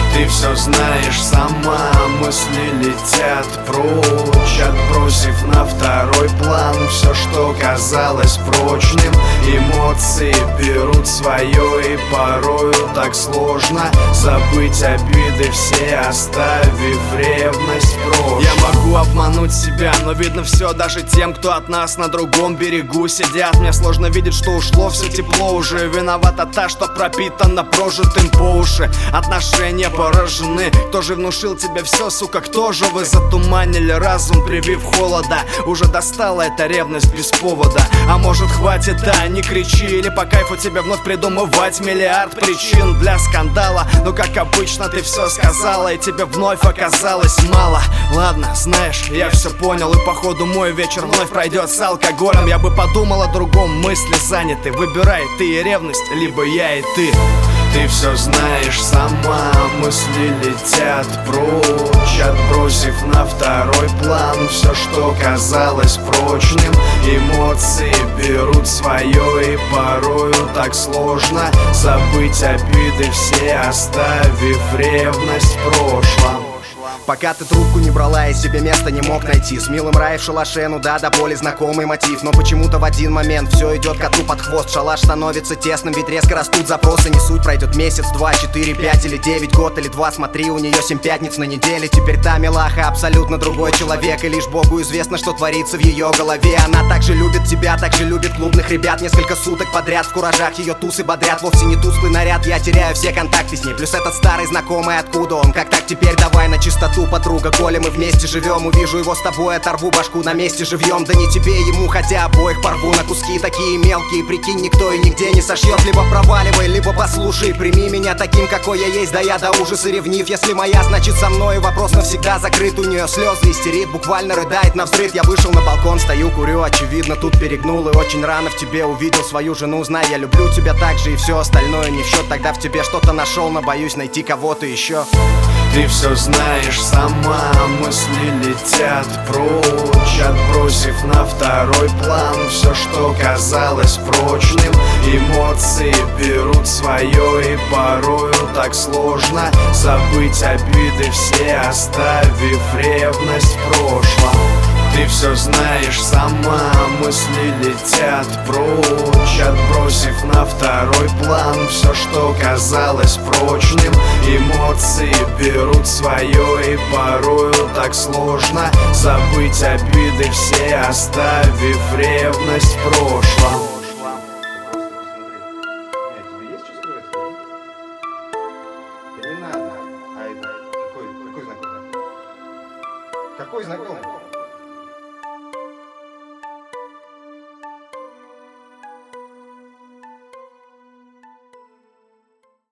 Ты все знаешь сама, мысли летят прочь, отбросив на второй план все, что казалось прочным. Эмоции берут свое, и порою так сложно забыть обиды все, оставив ревность в прошлом. Я могу обмануть себя, но видно все даже тем, кто от нас на другом берегу сидят. Мне сложно видеть, что ушло все тепло уже. Виновата та, что пропитана прожитым по уши. Отношения поражены. Кто же внушил тебе все, сука, кто же? Вы затуманили разум, привив холода. Уже достала эта ревность без повода. А может хватит, да, не кричи. Или по кайфу тебе вновь придумывать миллиард причин для скандала. Но как обычно ты все сказала, и тебе вновь оказалось мало. Ладно, знаешь, я все понял, и походу мой вечер вновь пройдет с алкоголем. Я бы подумал о другом, мысли заняты. Выбирай ты и ревность, либо я и ты. Ты все знаешь сама, мысли летят прочь, отбросив на второй план все, что казалось прочным. Эмоции берут свое, и порою так сложно забыть обиды все, оставив ревность в прошлом. Пока ты трубку не брала и себе места не мог найти. С милым рай в шалаше, ну да, до боли знакомый мотив. Но почему-то в один момент все идет коту под хвост. Шалаш становится тесным, ведь резко растут запросы. Не суть, пройдет месяц, 2, 4, 5 или 9, год или 2. Смотри, у нее 7 пятниц на неделе. Теперь та милаха абсолютно другой человек. И лишь Богу известно, что творится в ее голове. Она также любит тебя, также любит клубных ребят. Несколько суток подряд в куражах ее тусы бодрят. Вовсе не тусклый наряд, я теряю все контакты с ней. Плюс этот старый знакомый, откуда он? Как так теперь, давай на чистоту, подруга. Коли мы вместе живем, увижу его с тобой, оторву башку на месте живьем. Да не тебе ему, хотя обоих порву на куски такие мелкие. Прикинь, никто и нигде не сошьет. Либо проваливай, либо послушай. Прими меня таким, какой я есть, да я до ужаса ревнив. Если моя, значит со мной, вопрос навсегда закрыт. У нее слезы истерит, буквально рыдает навзрыд. Я вышел на балкон, стою, курю, очевидно тут перегнул. И очень рано в тебе увидел свою жену. Знай, я люблю тебя так же, и все остальное не в счет. Тогда в тебе что-то нашел, но боюсь найти кого-то еще. Ты все знаешь сама, мысли летят прочь, отбросив на второй план все, что казалось прочным. Эмоции берут свое, и порою так сложно забыть обиды все, оставив ревность в прошлом. Ты все знаешь сама, мысли летят прочь, отбросив на второй план все, что казалось прочным. Эмоции берут свое, и порою так сложно забыть обиды все, оставив ревность в прошлом. Какой знакомый? Какой знакомый?